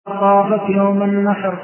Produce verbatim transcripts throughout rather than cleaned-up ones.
طافت يوم النحر،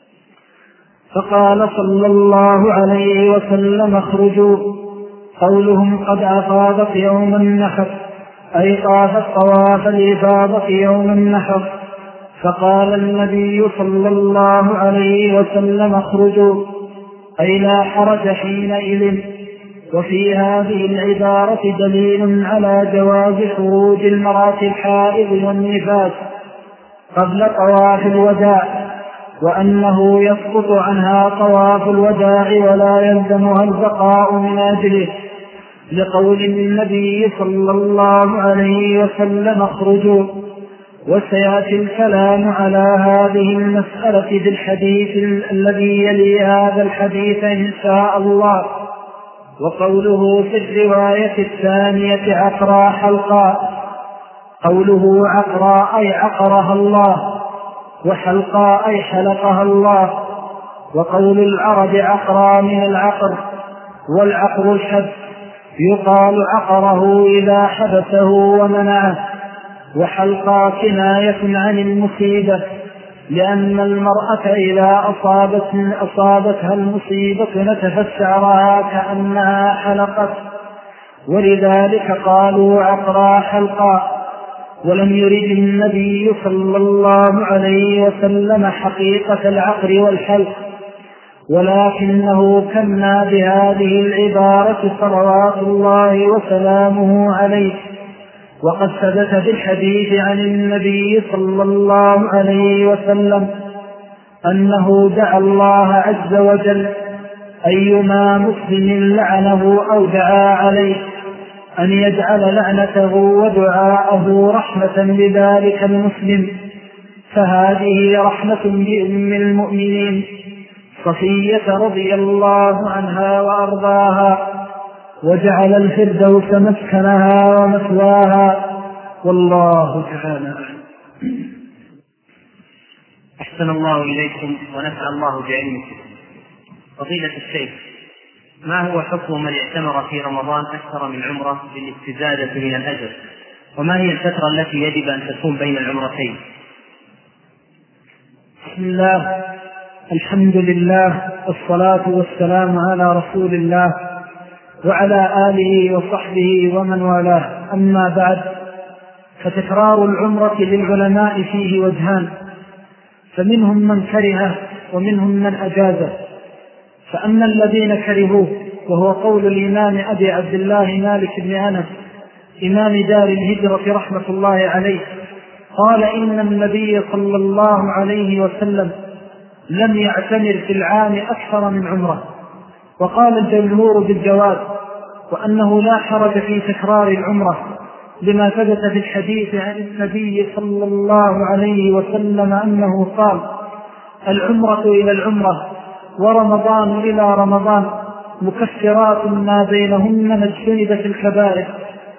فقال صلى الله عليه وسلم: اخرجوا. قولهم قد أفاضت يوم النحر أي طافت طواف الإفاضة يوم النحر. فقال النبي صلى الله عليه وسلم: اخرجوا أي لا حرج حينئذ. وفي هذه العبارة دليل على جواز خروج المرأة الحائض والنفاس قبل طواف الوداع، وأنه يسقط عنها طواف الوداع ولا يلزمها البقاء من أجله، لقول النبي صلى الله عليه وسلم: اخرجوا. وسيأتي الكلام على هذه المسألة في الحديث الذي يلي هذا الحديث إن شاء الله. وقوله في الرواية الثانية: عقرى حلقاء، قوله عقرى أي عقرها الله، وحلقاء أي حلقها الله. وقول العرب عقرى من العقر، والعقر الحبس، يقال عقره إذا حبسه ومنعه. وحلقى كناية عن المصيبة، لأن المرأة إذا أصابت أصابتها المصيبة نتفت شعرها كأنها حلقت، ولذلك قالوا عقرى حلقا. ولم يرد النبي صلى الله عليه وسلم حقيقة العقر والحلق، ولكنه كنا بهذه العبارة صلوات الله وسلامه عليه. وقد ثبت في الحديث عن النبي صلى الله عليه وسلم أنه دعا الله عز وجل أيما مسلم لعنه أو دعا عليه أن يجعل لعنته ودعاءه رحمة لذلك المسلم. فهذه رحمة بأم المؤمنين صفية رضي الله عنها وأرضاها، وجعل الفردوس مسكنها ومثواها، والله تعالى أعلم. أحسن الله إليكم ونفع الله بعلمكم. فضيلة الشيخ، ما هو حكم من اعتمر في رمضان أكثر من عمرة للاستزادة من الأجر؟ وما هي الفترة التي يجب أن تكون بين العمرتين؟ بسم الله، الحمد لله، والصلاة والسلام على رسول الله وعلى آله وصحبه ومن والاه. أما بعد، فتكرار العمرة للعلماء فيه وجهان، فمنهم من كرهه ومنهم من أجازه. فأما الذين كرهوه، وهو قول الإمام أبي عبد الله مالك بن أنس إمام دار الهجرة رحمة الله عليه، قال: إن النبي صلى الله عليه وسلم لم يعتمر في العام أكثر من عمره. وقال الجمهور بالجواز، وأنه لا حرج في تكرار العمرة لما ثبت في الحديث عن النبي صلى الله عليه وسلم أنه قال: العمرة إلى العمرة ورمضان إلى رمضان مكفرات ما بينهن ما اجتنبت الكبائر.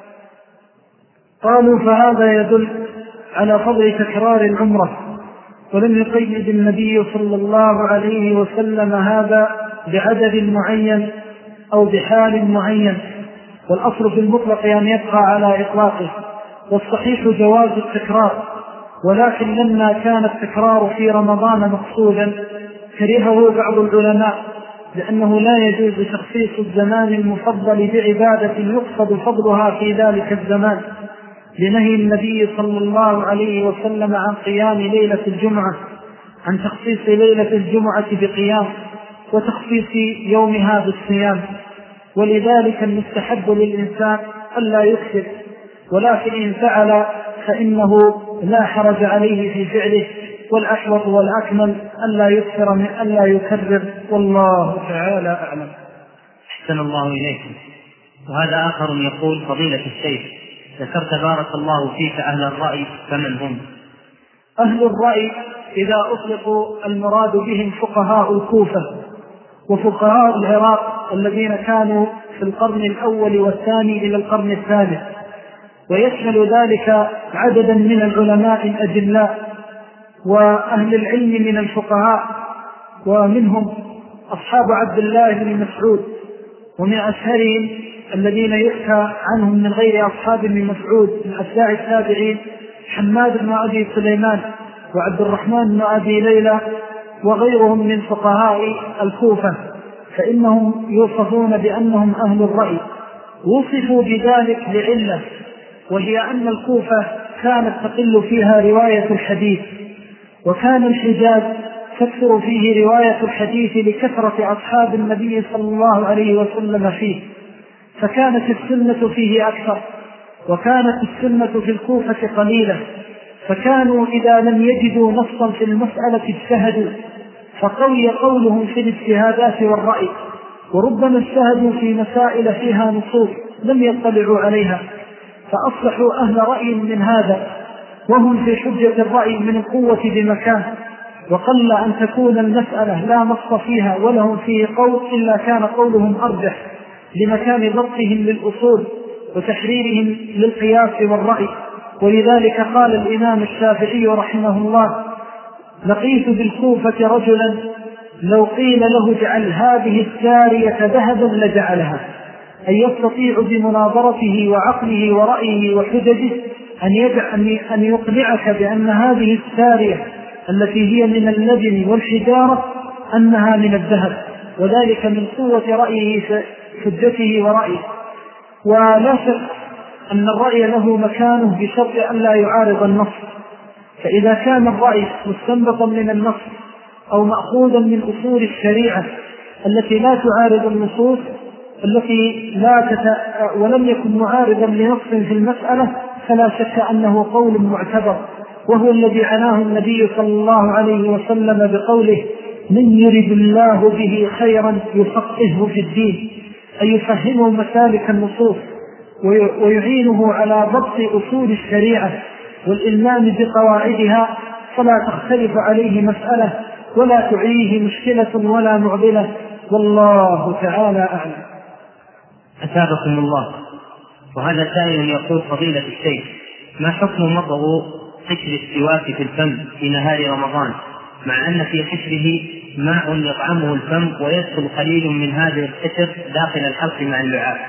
قالوا: فهذا يدل على فضل تكرار العمرة، ولم يقيد النبي صلى الله عليه وسلم هذا بعدد معين أو بحال معين، والأصل في المطلق أن يبقى على إطلاقه، والصحيح جواز التكرار. ولكن لما كان التكرار في رمضان مقصودا كرهه بعض العلماء، لأنه لا يجوز تخصيص الزمان المفضل بعبادة يقصد فضلها في ذلك الزمان، لنهي النبي صلى الله عليه وسلم عن قيام ليلة الجمعة، عن تخصيص ليلة الجمعة بقيام وتخصيص يومها بالصيام. ولذلك المستحب للإنسان ألا يكثر، ولكن إن فعل فإنه لا حرج عليه في فعله، والأحوط والأكمل ألا يكثر من ألا يكرر، والله تعالى أعلم. أحسن الله إليكم. وهذا آخر يقول: فضيلة الشيخ، ذكرت بارك الله فيك أهل الرأي، فمن هم؟ أهل الرأي إذا أطلقوا المراد بهم فقهاء الكوفة وفقهاء العراق الذين كانوا في القرن الأول والثاني إلى القرن الثالث، ويشمل ذلك عددا من العلماء الأجلاء وأهل العلم من الفقهاء، ومنهم أصحاب عبد الله بن مسعود، ومن أشهرهم الذين يحكى عنهم من غير أصحاب بن مسعود من أتباع التابعين حماد بن أبي سليمان وعبد الرحمن بن أبي ليلى وغيرهم من فقهاء الكوفة، فإنهم يوصفون بأنهم أهل الرأي. وصفوا بذلك لعلة، وهي أن الكوفة كانت تقل فيها رواية الحديث، وكان الحجاز تكثر فيه رواية الحديث لكثرة أصحاب النبي صلى الله عليه وسلم فيه، فكانت السنة فيه أكثر، وكانت السنة في الكوفة قليلة، فكانوا إذا لم يجدوا نصا في المسألة اجتهدوا، فقوي قولهم في الاجتهادات والرأي، وربما اجتهدوا في مسائل فيها نصوص لم يطلعوا عليها، فأصبحوا أهل رأي من هذا، وهم في حجة الرأي من القوة بمكان، وقل أن تكون المسألة لا نص فيها ولهم فيه قول إلا كان قولهم أرجح لمكان ضبطهم للأصول وتحريرهم للقياس والرأي. ولذلك قال الإمام الشافعي رحمه الله: لقيت بالكوفة رجلا لو قيل له اجعل هذه السارية ذهبا لجعلها، أي يستطيع بمناظرته وعقله ورأيه وحججه أن يجعل أن يقنعك بأن هذه السارية التي هي من اللبن والحجارة أنها من الذهب، وذلك من قوة رأيه حجته ورأيه. ولا شك أن الرأي له مكانه بشرط أن لا يعارض النص، فإذا كان الرأي مستنبطا من النص أو مأخوذا من أصول الشريعة التي لا تعارض النصوص التي لا تت... ولم يكن معارضا لنص في المسألة، فلا شك أنه قول معتبر، وهو الذي عناه النبي صلى الله عليه وسلم بقوله: من يرد الله به خيرا يفقهه في الدين، أي يفهمه مسالك النصوص ويعينه على ضبط أصول الشريعة والإلمام بقواعدها، فلا تختلف عليه مسألة ولا تعيه مشكلة ولا معضلة، والله تعالى أعلم. أثابكم الله. وهذا سائل يقول: فضيلة الشيخ، ما حكم مضغ قشر السواك في الفم في نهار رمضان، مع أن في قشره ماء يطعمه الفم ويدخل قليل من هذه القشر داخل الحلق مع اللعاب؟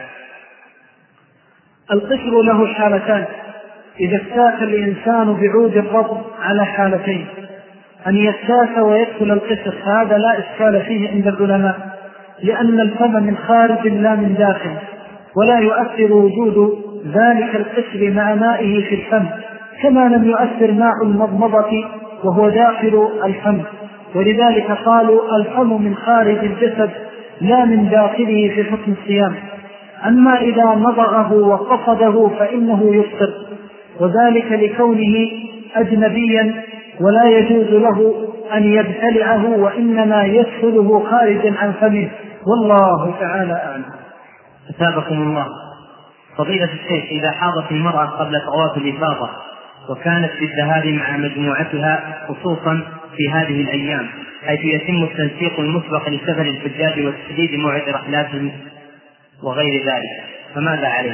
القشر له حالتان: إذا استاك الإنسان بعود الرطب على حالتين: أن يستاك ويدخل القشر، هذا لا إشكال فيه عند العلماء، لأن الفم من خارج لا من داخل، ولا يؤثر وجود ذلك القشر مع مائه في الفم، كما لم يؤثر ماء المضمضة وهو داخل الفم، ولذلك قالوا الفم من خارج الجسد لا من داخله في حكم الصيام. أما إذا مضغه وقصده فإنه يفطر، وذلك لكونه أجنبيا ولا يجوز له أن يبتلعه، وإنما يدخله خارجا عن فمه، والله تعالى أعلم. أثابكم الله. فضيلة الشيخ، إذا حاضت المرأة قبل طواف الإفاضة وكانت في الذهاب مع مجموعتها خصوصا في هذه الأيام، حيث يتم التنسيق المسبق لسفر الحجاج وتحديد موعد رحلاتهم وغير ذلك، فماذا عليه؟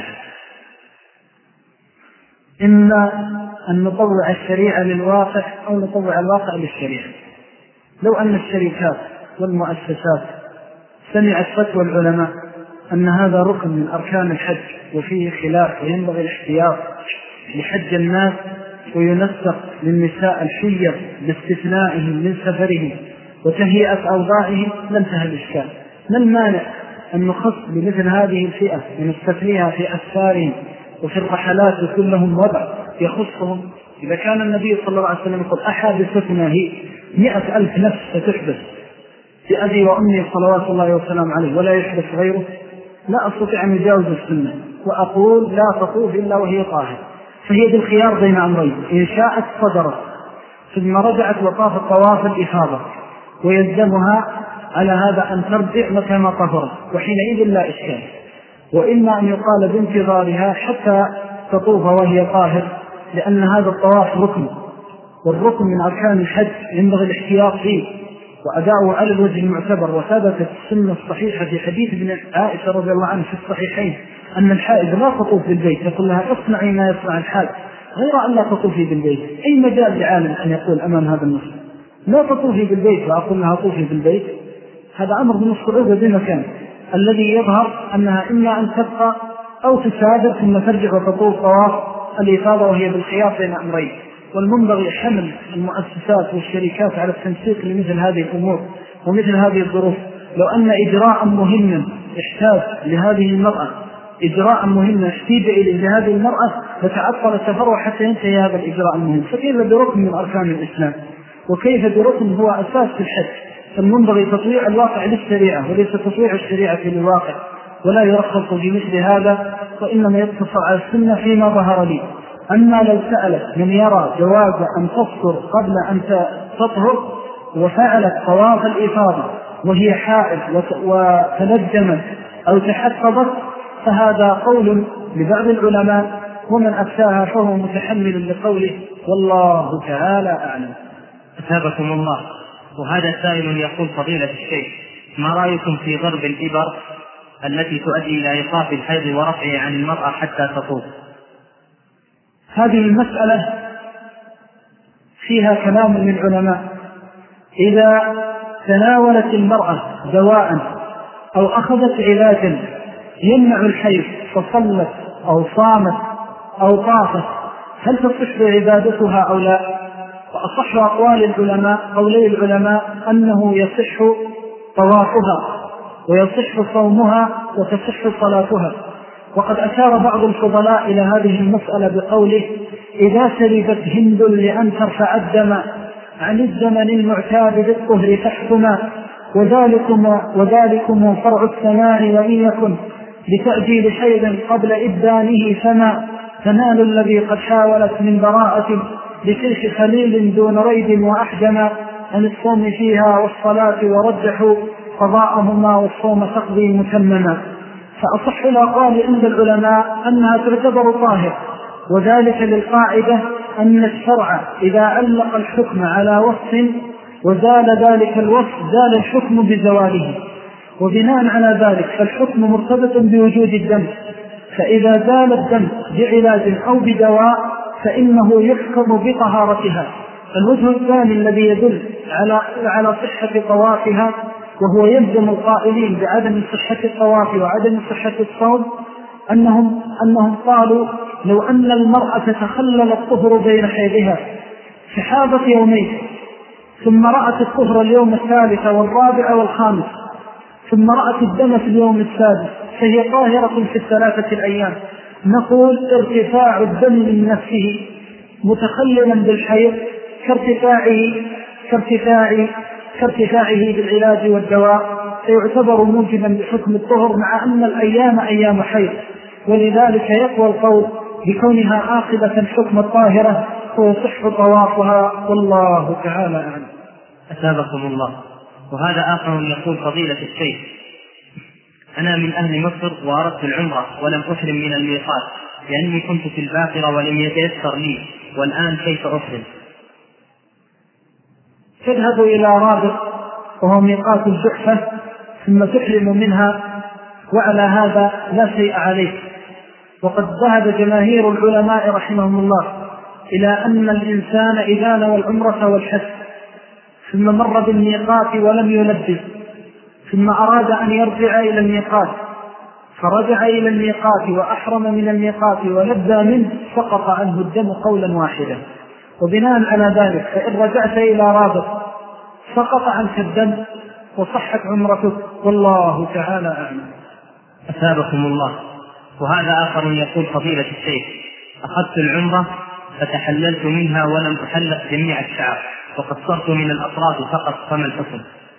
إما أن نطوع الشريعة للواقع أو نطوع الواقع للشريعة. لو أن الشركات والمؤسسات سمعت فتوى العلماء أن هذا ركن من أركان الحج وفيه خلاف وينبغي الاحتياط لحج الناس وينسق للنساء الحيض لاستثنائهم من سفرهم وتهيئة أوضاعهم، لانتهى الإشكال. ما المانع أن نخص بمثل هذه الفئة ونستثنيها في أسفارهم وفي الرحلات وكل لهم وضع يخصهم؟ إذا كان النبي صلى الله عليه وسلم يقول أحادثتنا هي مئة ألف نفس ستحدث بأبي وأمي صلوات الله وسلام عليه ولا يحدث غيره، لا أستطيع أن يجاوز السنة، وأقول لا تطوف إلا وهي طاهرة، فهي بالخيار بين أمرين: إن شاءت صدرت ثم رجعت وطافت طواف الإفاضة، ويلزمها على هذا أن ترجع متى ما طهرت، وحينئذ لا إشكال. وإما أن يقال بانتظارها حتى تطوف وهي طاهر، لأن هذا الطواف ركن، والركن من أركان الحج ينبغي الاحتياط فيه وأداؤه على الوجه المعتبر. وثبتت السنة الصحيحة في حديث ابن عائشة رضي الله عنه في الصحيحين أن الحائض لا تطوف بالبيت، يقول لها اصنعي ما يصنع الحائض غير أن لا تطوفي بالبيت. أي مجال لعالم أن يقول أمام هذا النص لا تطوفي بالبيت وأقول لها طوفي بالبيت؟ هذا أمر من الصعوبة بمكان. الذي يظهر أنها إما أن تبقى أو تسافر ثم ترجع وتطوف طواف الإفاضة وهي بالخيار بين أمرين. والمنبغي حمل المؤسسات والشركات على التنسيق لمثل هذه الأمور ومثل هذه الظروف. لو أن إجراء مهما يحتاج لهذه المرأة إجراء مهم يحتاج إلى هذه المرأة فتعطل التفرع حتى ينتهي هذا الإجراء المهم، فكيف بركن من أركان الإسلام وكيف بركن هو أساس في الحج؟ فالمنبغي تطويع الواقع للشريعة وليس تطويع الشريعة للواقع، ولا يرخص في مثل هذا، وإنما يقتصر على السنة فيما ظهر لي. أما لو سألت من يرى جواز أن تفطر قبل أن تطهر وفعلت طواف الإفاضة وهي حائض وتنجمت أو تحفظت فهذا قول لبعض العلماء، ومن أفتاها فهو متحمل لقوله والله تعالى أعلم. أثابكم الله. وهذا سائل يقول فضيلة الشيخ ما رأيكم في ضرب الإبر التي تؤدي إلى إيقاف الحيض ورفعه عن المرأة حتى تطوف؟ هذه المسألة فيها كلام من العلماء. إذا تناولت المرأة دواء أو أخذت علاجا يمنع الحيض فصلت أو صامت أو طافت هل تصح عبادتها أو لا؟ وأصح أقوال العلماء قولي العلماء أنه يصح طوافها ويصح صومها وتصح صلاتها. وقد أشار بعض الفضلاء إلى هذه المسألة بقوله إذا شربت هند لأن ترفع الدم عن الزمن المعتاد بالطهر فاحكما وذلكم, وذلكم فرع السماع وإن يكن لتأجيل حيض قبل إبدانه فما تنال الذي قد حاولت من براءة لشيخ خليل دون ريب وأحجم عن الصوم فيها والصلاة ورجحوا قضاءهما والصوم تقضي متمما. فأصح الأقوال عند العلماء أنها تعتبر طاهر، وذلك للقاعدة أن الشرع إذا علق الحكم على وصف وزال ذلك الوصف زال الحكم بزواله، وبناء على ذلك فالحكم مرتبط بوجود الدم، فإذا زال الدم بعلاج أو بدواء فإنه يحكم بطهارتها. الوجه الثاني الذي يدل على على صحة طوافها وهو يلزم القائلين بعدم صحة الطواف وعدم صحة الصوم أنهم, أنهم قالوا لو أن المرأة تخلل الطهر بين حيضها فحاضت يومين ثم رأت الطهر اليوم الثالث والرابع والخامس ثم رأت الدم في اليوم السادس فهي طاهرة في الثلاثة الأيام، نقول ارتفاع الدم من نفسه متخللا بالحيض كارتفاعه كارتفاعه كارتفاعه بالعلاج والدواء فيعتبر موجبا بحكم الطهر مع أن الأيام أيام حيض، ولذلك يقوى القول بكونها آخذة حكم الطاهرة ويصح طوافها والله تعالى أعلم. أثابكم الله. وهذا آخر يقول فضيلة الشيخ أنا من أهل مصر وأردت العمرة ولم أحرم من الميقات لأني كنت في الباقرة ولم يتيسر لي، والآن كيف أحرم؟ تذهب إلى رابط وهو ميقات الجحفة ثم تحرم منها، وعلى هذا لا شيء عليك. وقد ذهب جماهير العلماء رحمهم الله إلى أن الإنسان إذا نوى العمرة والحج ثم مر بالميقات ولم يلبس ثم أراد أن يرجع إلى الميقات فرجع إلى الميقات وأحرم من الميقات ولبى منه سقط عنه الدم قولا واحدا. وبناء على ذلك فإن رجعت إلى رابط سقط عنك الدم وصحت عمرتك والله تعالى أعلم. أثابكم الله. وهذا آخر يقول فضيلة الشيخ أخذت العمرة فتحللت منها ولم أحلق جميع الشعر وقصرت من الأطراف فقط، فما الحكم؟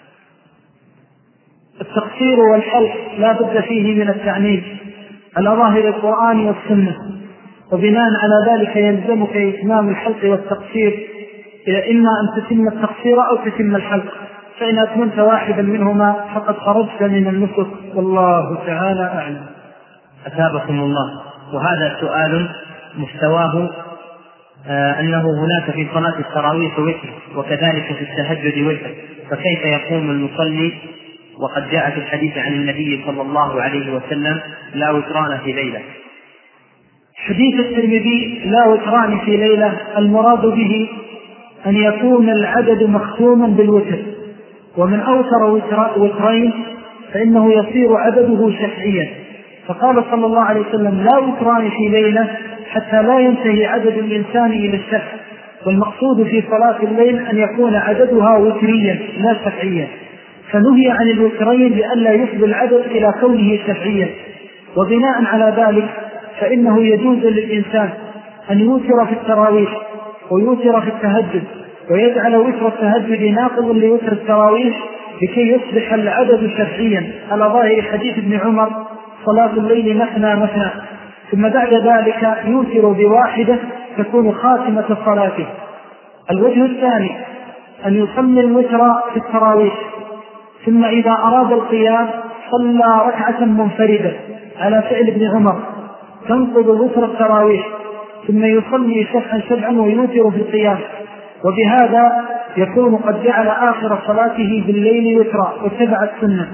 التقصير والحلق لا بد فيه من التعنيف على ظاهر القرآن والسنة، وبناء على ذلك يلزمك إتمام الحلق والتقصير، إما أن تتم التقصير أو تتم الحلق، فإن أتممت واحدا منهما فقد خرجت من النسك والله تعالى أعلم. أثابكم الله. وهذا سؤال مستواه آه أنه هناك في صلاة التراويح وتر وكذلك في التهجد وتر، فكيف يقوم المصلي وقد جاء في الحديث عن النبي صلى الله عليه وسلم لا وتران في ليلة؟ حديث الترمذي لا وتران في ليلة المراد به أن يكون العدد مختوما بالوتر، ومن أوتر وترين فإنه يصير عدده شفعيا، فقال صلى الله عليه وسلم لا وتران في ليلة حتى لا ينتهي عدد الإنسان إلى الشفع، والمقصود في صلاة الليل أن يكون عددها وتريا لا شفعيا، فنهي عن الوترين لئلا يفضي العدد إلى كونه شفعيا. وبناء على ذلك فإنه يجوز للإنسان أن يوتر في التراويح ويوتر في التهجد، ويجعل وتر التهجد ناقضا لوتر التراويح لكي يصبح العدد شفعيا على ظاهر حديث ابن عمر صلاة الليل مثنى مثنى، ثم بعد ذلك يوتر بواحدة تكون خاتمة صلاته. الوجه الثاني أن يصلي الوتر في التراويح ثم إذا أراد القيام صلى ركعة منفردة على فعل ابن عمر تنقض وتر التراويح، ثم يصلي شفعا شفعا ويوتر في القيام، وبهذا يكون قد جعل آخر صلاته بالليل وترا واتبع السنة.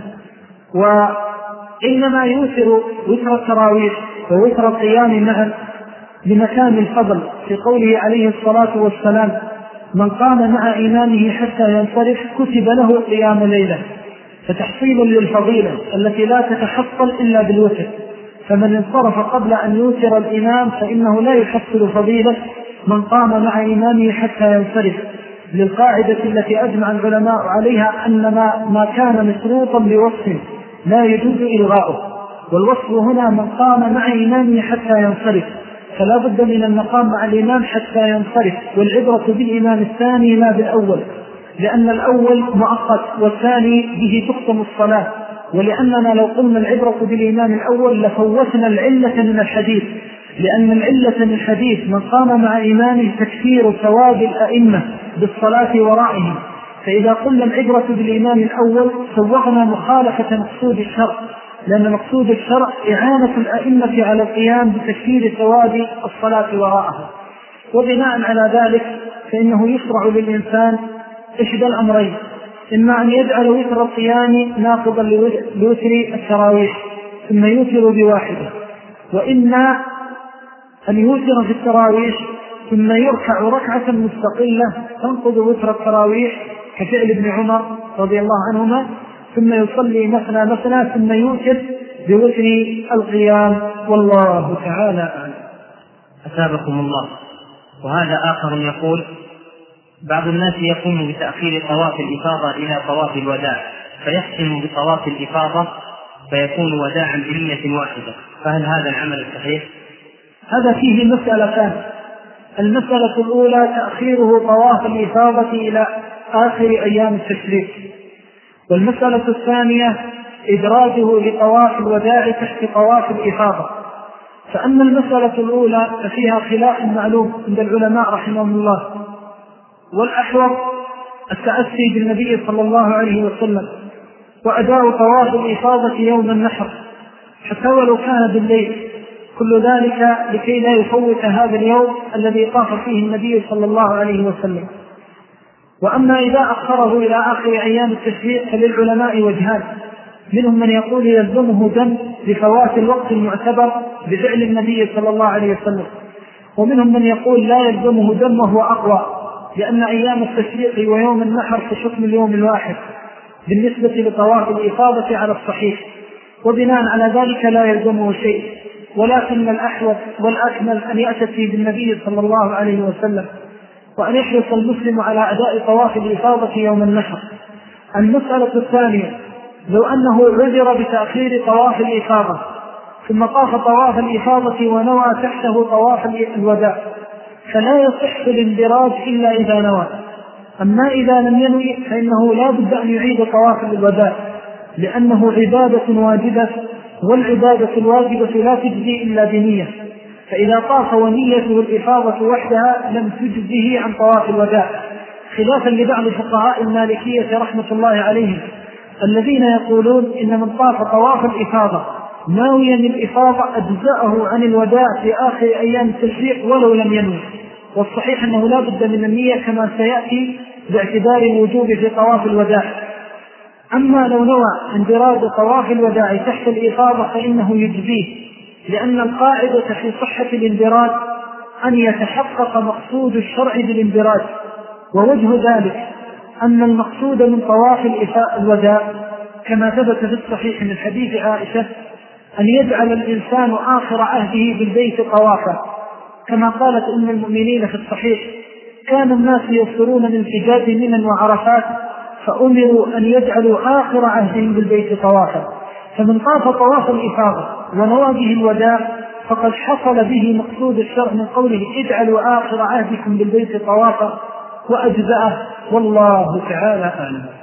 وإنما يوتر وتر التراويح ووتر القيام معا لمكان الفضل، في قوله عليه الصلاة والسلام: من قام مع إمامه حتى ينصرف كتب له قيام ليلة، فتحصيل للفضيلة التي لا تتحصل إلا بالوتر. فمن انصرف قبل أن يوتر الإمام فإنه لا يحصل فضيلة من قام مع إمامه حتى ينصرف، للقاعدة التي أجمع العلماء عليها أن ما, ما كان مشروطا بوصف لا يجوز إلغاؤه، والوصف هنا من قام مع إمامه حتى ينصرف، فلا بد من المقام مع الإمام حتى ينصرف، والعبرة بالإمام الثاني لا بالأول، لأن الأول مؤقت والثاني به تختم الصلاة. ولأننا لو قلنا العبرة بالإمام الأول لفوتنا العلة من الحديث، لأن العلة من الحديث من قام مع إمامه تكثير ثواب الأئمة بالصلاة ورائهم، فإذا قلنا العبرة بالإمام الأول سوغنا مخالفة مقصود الشرع، لأن مقصود الشرع إعانة الأئمة على القيام بتكثير ثواب الصلاة وراءها. وبناء على ذلك فإنه يشرع للإنسان إحدى الأمرين: إما أن يجعل وتر القيام ناقضا لوتر التراويح ثم يوتر بواحدة، وإما أن يوتر في التراويح ثم يركع ركعة مستقلة تنقض وتر التراويح كفعل ابن عمر رضي الله عنهما، ثم يصلي مثنى مثنى ثم يوتر بوتر القيام، والله تعالى أعلم. أثابكم الله. وهذا آخر يقول: بعض الناس يقوم بتأخير طواف الإفاضة إلى طواف الوداع فيختم بطواف الإفاضة فيكون وداعا بنية واحدة، فهل هذا العمل الصحيح؟ هذا فيه مسألتان: المسألة الأولى تأخيره طواف الإفاضة إلى آخر أيام التشريق، والمسألة الثانية إدراجه لطواف الوداع تحت طواف الإفاضة. فأما المسألة الأولى ففيها خلاف معلوم عند العلماء رحمهم الله، والأحوط التأسي بالنبي صلى الله عليه وسلم وأداء طواف الإفاضة يوم النحر حتى ولو كان بالليل، كل ذلك لكي لا يفوت هذا اليوم الذي طاف فيه النبي صلى الله عليه وسلم. وأما إذا أخره إلى آخر أيام التشريق فللعلماء وجهان: منهم من يقول يلزمه دم لفوات الوقت المعتبر بفعل النبي صلى الله عليه وسلم، ومنهم من يقول لا يلزمه دم وهو أقوى، لأن أيام التشريق ويوم النحر كحكم اليوم الواحد بالنسبة لطواف الإفاضة على الصحيح، وبناء على ذلك لا يلزمه شيء. ولكن الأحوط والأكمل أن يأتي بالنبي صلى الله عليه وسلم وأن يحرص المسلم على أداء طواف الإفاضة يوم النحر. المسألة الثانية: لو أنه عذر بتأخير طواف الإفاضة ثم طاف طواف الإفاضة ونوى تحته طواف الوداع فلا يصح الاندراج إلا إذا نوى. أما إذا لم ينوي فإنه لا بد أن يعيد طواف الوداع، لأنه عبادة واجبة، والعبادة الواجبة لا تجزي إلا بنية، فإذا طاف ونيته الإفاضة وحدها لم تجزه عن طواف الوداع، خلافا لبعض فقهاء المالكية رحمة الله عليهم الذين يقولون إن من طاف طواف الإفاضة ناويا الإفاضة أجزأه عن الوداع في آخر أيام التشريق ولو لم ينوي. والصحيح أنه لا بد من النية كما سيأتي باعتبار الوجوب في طواف الوداع. أما لو نوى اندراج طواف الوداع تحت الإفاضة فإنه يجزيه، لأن القاعدة في صحة الاندراج أن يتحقق مقصود الشرع بالاندراج. ووجه ذلك أن المقصود من طواف الوداع كما ثبت في الصحيح من حديث عائشة أن يجعل الإنسان آخر عهده بالبيت طوافا، كما قالت أم المؤمنين في الصحيح: كان الناس يصرون من حجاز منى وعرفات فأمروا أن يجعلوا آخر عهدهم بالبيت طوافا، فمن طاف طواف الإفاضة ونوى به الوداع فقد حصل به مقصود الشرع من قوله اجعلوا آخر عهدكم بالبيت طوافا وأجزأه، والله تعالى أعلم.